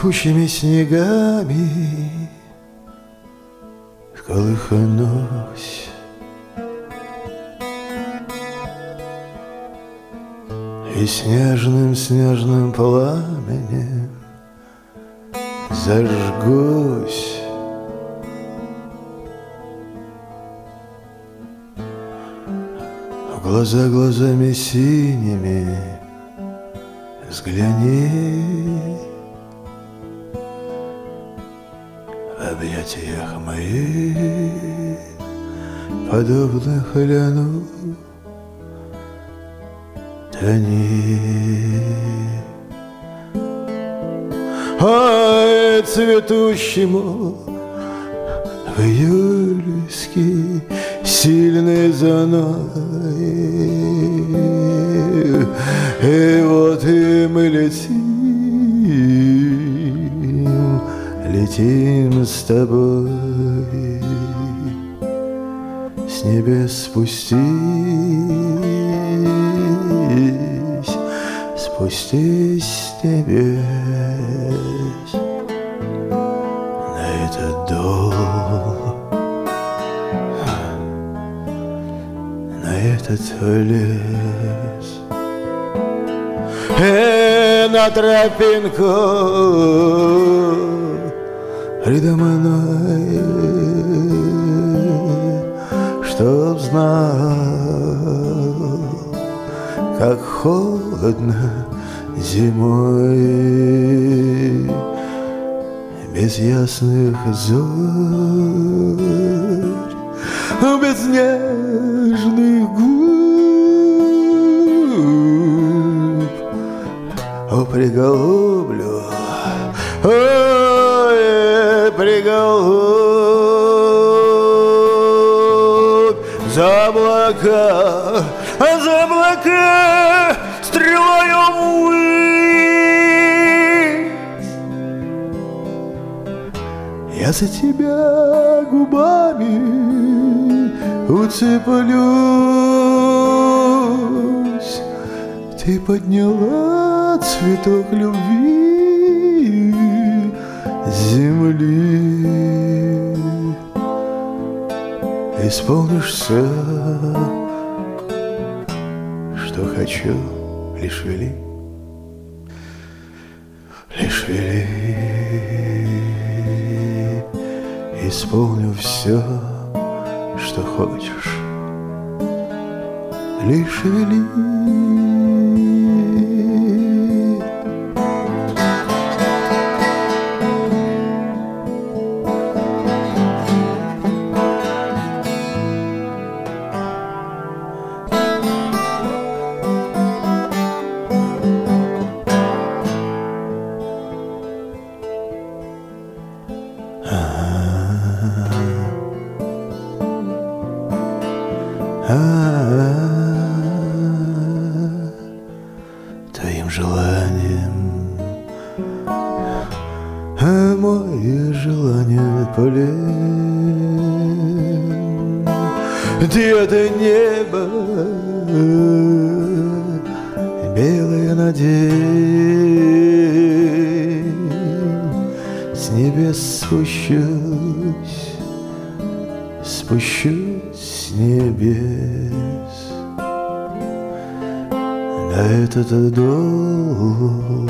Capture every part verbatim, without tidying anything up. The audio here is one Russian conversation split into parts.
сыпучими снегами колыхнусь. И снежным-снежным пламенем зажгусь. В глаза глазами синими взгляни, в объятиях моих подобных ляну тони. Ай, цветущему в июльский сильный зной, и вот и мы летим, летим с тобой, с небес спустись, спустись с небес на этот дом, на этот лес. И на тропинку предо мной, чтоб знал, как холодно зимой без ясных зорь, без нежных губ. О, приголублю, ой, приголубь за облака, за облака стрелою ввысь. Я за тебя губами уцеплюсь. Ты подняла цветок любви земли. Исполнишь все, что хочу, лишь вели, лишь вели. Исполню все, что хочешь, лишь вели. Твоим желанием, а мое желание полен. Ты это небо белое надень, с небес спущусь, спущусь с небес на этот дом,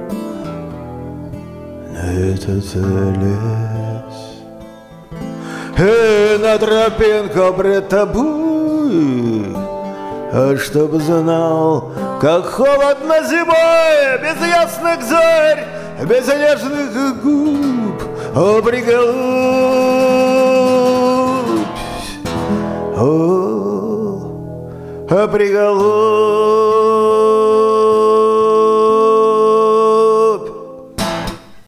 на этот лес. И на тропинку пред тобой, а чтоб знал, как холодно зимой, без ясных зорь, без нежных губ. О, приголубь, о, о, приголубь